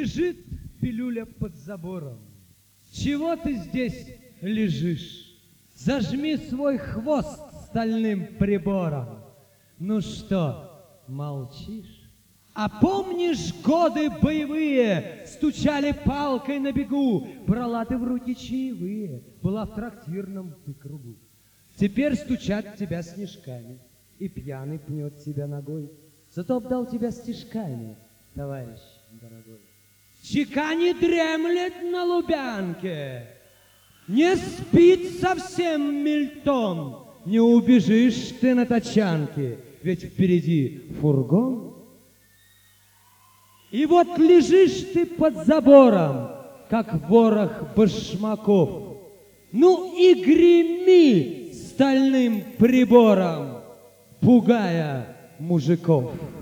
Лежит пилюля под забором. Чего ты здесь лежишь? Зажми свой хвост стальным прибором. Ну что, молчишь? А помнишь годы боевые? Стучали палкой на бегу, брала ты в руки чаевые, была в трактирном ты кругу. Теперь стучат тебя снежками, и пьяный пнет тебя ногой. Зато обдал тебя стишками, товарищ дорогой. Чека не дремлет на Лубянке, не спит совсем Мильтон. Не убежишь ты на тачанке, ведь впереди фургон. И вот лежишь ты под забором, как ворох башмаков. Ну и греми стальным прибором, пугая мужиков.